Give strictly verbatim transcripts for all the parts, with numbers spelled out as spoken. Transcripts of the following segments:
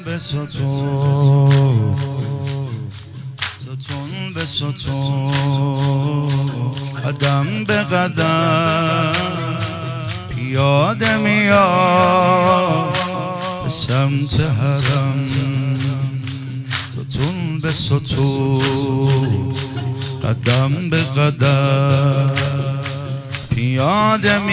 به ستون ستون به ستون قدم به قدم پیاده میاد به سمت حرم ستون به ستون قدم به قدم پیاده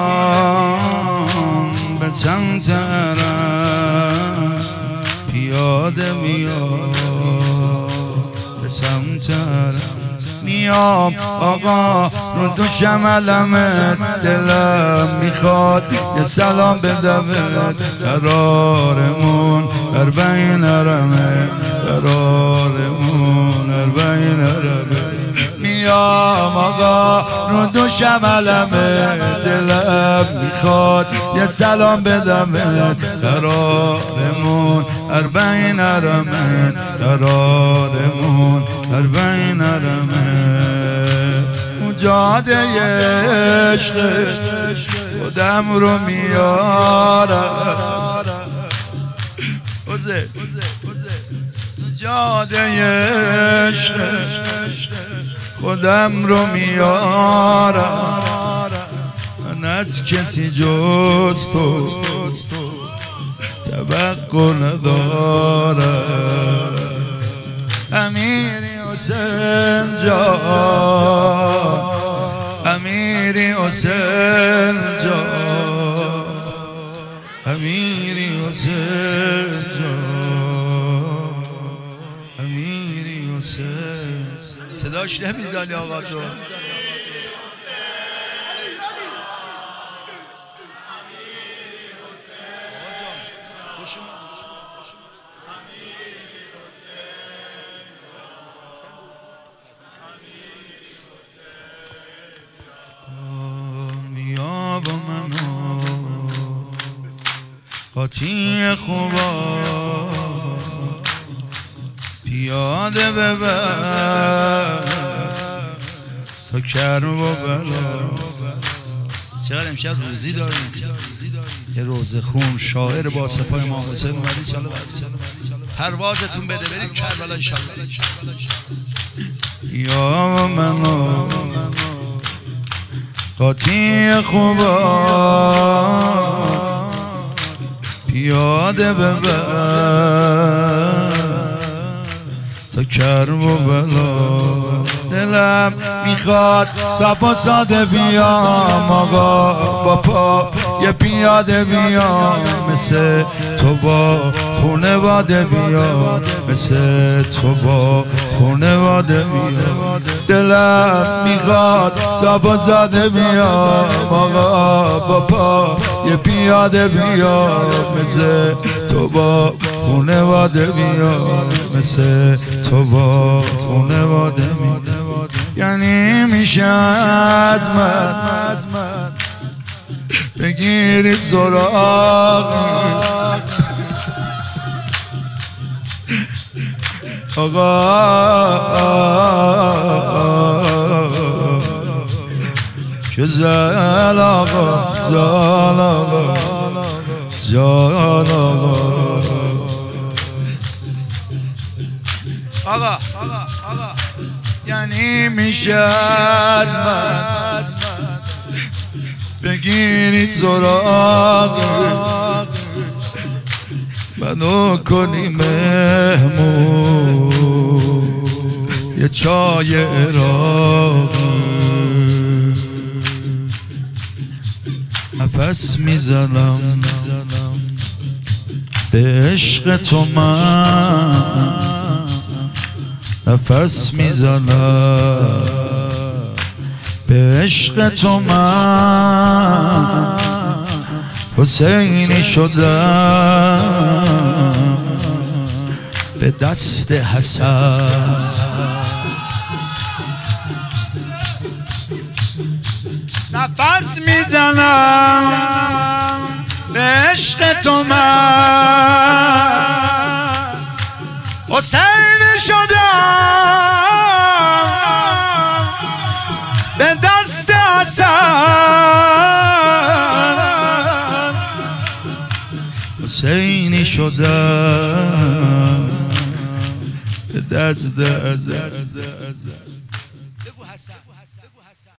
میاد به سمت حرم پیاده میاد به سمت حرم میام آقا رو دوشم علمت دلم میخواد یه سلام بدمت قرارمون در بین حرمه قرارمون در بین حرمه میام آقا رو دوشم علمت دلم میخواد یه سلام بدمت قرارمون در بین حرمه قرارمون در بین حرمه جاده عشق خودم رو میارم تو جاده عشق خودم رو میارم من از کسی جز تو توقع ندارم امیری حسین جان امیری حسین جان امیری حسین جان امیری حسین صداش نمیزنی آقا تو با منو قاطی خوبا پیاده ببر تا کرم و بلا چقدر امشب روزی داریم یه روز خون شاعر با صفای امام حسین اومدی چلا پروازتون بده بریم کربلا انشالله یا منو قاطی خوبا پیاده ببر تا کرم و بلا دلم میخواد صفا ساده بیام آقا با پا یه پیاده بیام مثل تو با خونواده بیام مثل تو با خونواده بیام دلم میخواد صفا ساده بیام آقا با پا یه پیاده بیام مثل تو با خونواده بیام مثل تو با خونواده بیام یعنی میشه از من بگیری سراغ آقا که زل آقا زل آقا زل آقا آقا یعنی میشه از من بگیری سراغ منو کنی مهمون یه چای عراقی نفس میزنم به عشق تو من نفس میزنم به عشق تو من حسینی شدم به دست حسن نفس میزنم به عشق تو من حسینی شدم به دست حسن حسینی شدم دست دست